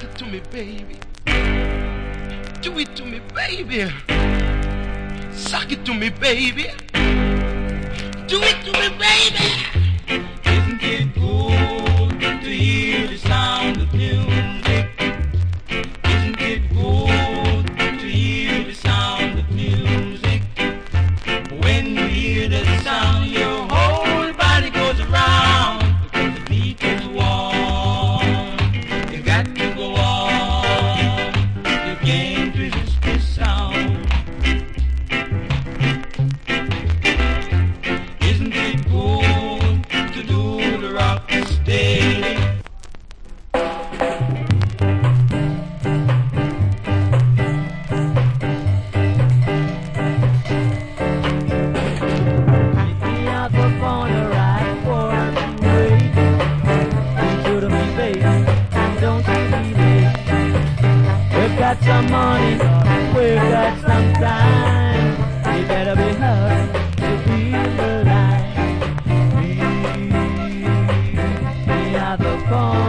Dance it to me, baby. Do it to me, baby. Suck it to me, baby. Do it to me, baby. Isn't it good to hear the sound of music? Isn't it good to hear the sound of music? When you hear the sound, your whole body goes around because the beat is warm. You got to go on. You can't resist this sound. Isn't it good to do the rock steady? Got some money, we've got some time. You better be hurt to feel alive. We are the corner.